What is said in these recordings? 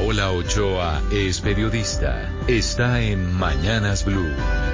Paola Ochoa es periodista. Está en Mañanas Blue.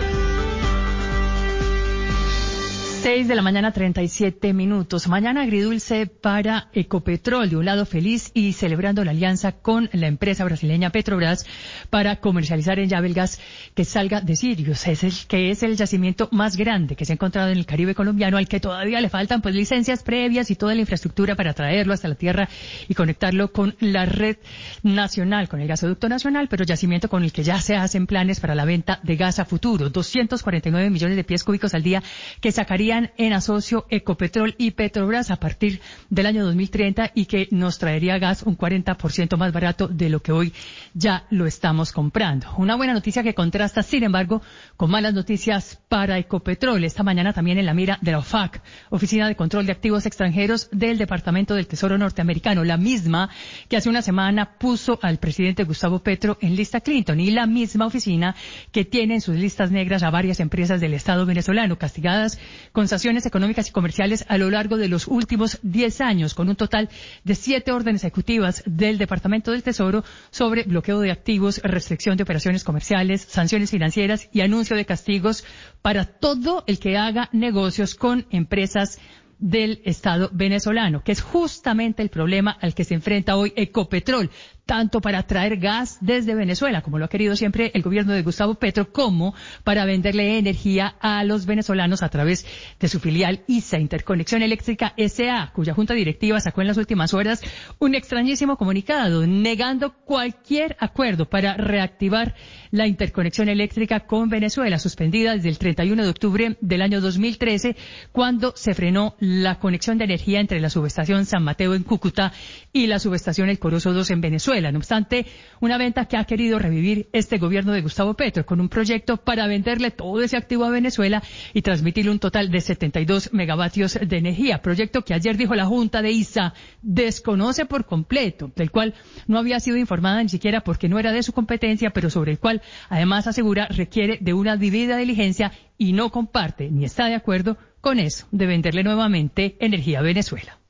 6:37 a.m. Mañana agridulce para Ecopetrol, de un lado feliz y celebrando la alianza con la empresa brasileña Petrobras para comercializar en llave el gas que salga de Sirius, que es el yacimiento más grande que se ha encontrado en el Caribe colombiano, al que todavía le faltan licencias previas y toda la infraestructura para traerlo hasta la tierra y conectarlo con la red nacional, con el gasoducto nacional, pero yacimiento con el que ya se hacen planes para la venta de gas a futuro, 249 millones de pies cúbicos al día que sacarían en asocio Ecopetrol y Petrobras a partir del año 2030 y que nos traería gas un 40% más barato de lo que hoy ya lo estamos comprando. Una buena noticia que contrasta, sin embargo, con malas noticias para Ecopetrol. Esta mañana también en la mira de la OFAC, Oficina de Control de Activos Extranjeros del Departamento del Tesoro norteamericano, la misma que hace una semana puso al presidente Gustavo Petro en lista Clinton, y la misma oficina que tiene en sus listas negras a varias empresas del Estado venezolano castigadas con sanciones económicas y comerciales a lo largo de los últimos 10 años, con un total de 7 órdenes ejecutivas del Departamento del Tesoro sobre bloqueo de activos, restricción de operaciones comerciales, sanciones financieras y anuncio de castigos para todo el que haga negocios con empresas del Estado venezolano, que es justamente el problema al que se enfrenta hoy Ecopetrol, tanto para traer gas desde Venezuela, como lo ha querido siempre el gobierno de Gustavo Petro, como para venderle energía a los venezolanos a través de su filial ISA, Interconexión Eléctrica S.A., cuya junta directiva sacó en las últimas horas un extrañísimo comunicado negando cualquier acuerdo para reactivar la interconexión eléctrica con Venezuela, suspendida desde el 31 de octubre del año 2013, cuando se frenó la conexión de energía entre la subestación San Mateo en Cúcuta y la subestación El Corozo 2 en Venezuela. No obstante, una venta que ha querido revivir este gobierno de Gustavo Petro con un proyecto para venderle todo ese activo a Venezuela y transmitirle un total de 72 megavatios de energía. Proyecto que ayer dijo la Junta de ISA desconoce por completo, del cual no había sido informada ni siquiera porque no era de su competencia, pero sobre el cual además asegura requiere de una debida diligencia y no comparte ni está de acuerdo con eso de venderle nuevamente energía a Venezuela.